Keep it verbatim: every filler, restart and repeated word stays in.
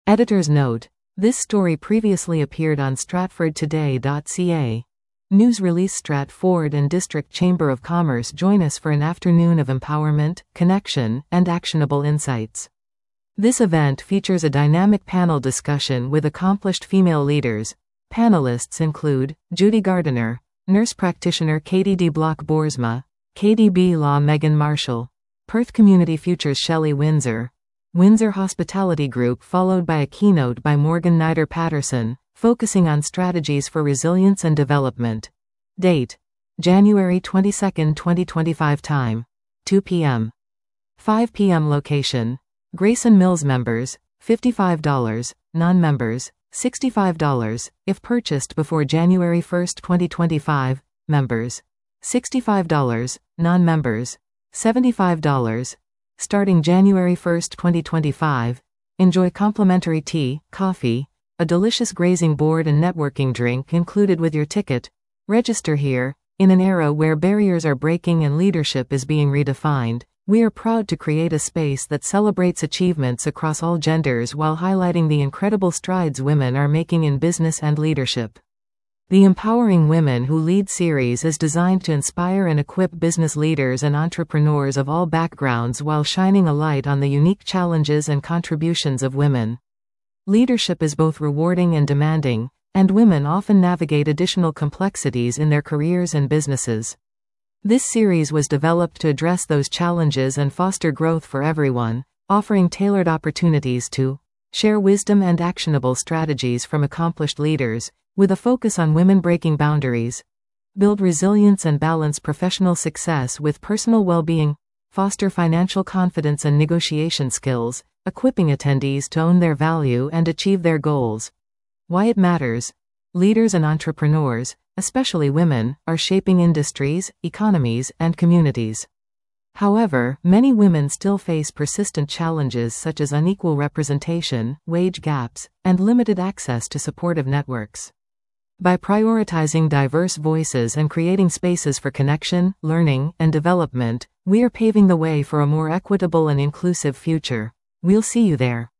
Editor's note: this story previously appeared on stratford today dot c a. News release: Stratford and District Chamber of Commerce join us for an afternoon of empowerment, connection, and actionable insights. This event features a dynamic panel discussion with accomplished female leaders. Panelists include Judy Gardiner, nurse practitioner Katie D. Block-Boersma, K D B Law Megan Marshall, Perth Community Futures Shelley Windsor, Windsor Hospitality Group, followed by a keynote by Morgan Nider Patterson, focusing on strategies for resilience and development. Date: January twenty-second, twenty twenty-five. Time: two p m five p m Location: Grayson Mills. Members, fifty-five dollars, non-members, sixty-five dollars, if purchased before January first, twenty twenty-five, members, sixty-five dollars, non-members, seventy-five dollars. Starting January first, twenty twenty-five, enjoy complimentary tea, coffee, a delicious grazing board and networking drink included with your ticket. Register here. In an era where barriers are breaking and leadership is being redefined, we are proud to create a space that celebrates achievements across all genders while highlighting the incredible strides women are making in business and leadership. The Empowering Women Who Lead series is designed to inspire and equip business leaders and entrepreneurs of all backgrounds while shining a light on the unique challenges and contributions of women. Leadership is both rewarding and demanding, and women often navigate additional complexities in their careers and businesses. This series was developed to address those challenges and foster growth for everyone, offering tailored opportunities to share wisdom and actionable strategies from accomplished leaders, with a focus on women breaking boundaries, build resilience and balance professional success with personal well-being, foster financial confidence and negotiation skills, equipping attendees to own their value and achieve their goals. Why it matters. Leaders and entrepreneurs, especially women, are shaping industries, economies, and communities. However, many women still face persistent challenges such as unequal representation, wage gaps, and limited access to supportive networks. By prioritizing diverse voices and creating spaces for connection, learning, and development, we are paving the way for a more equitable and inclusive future. We'll see you there.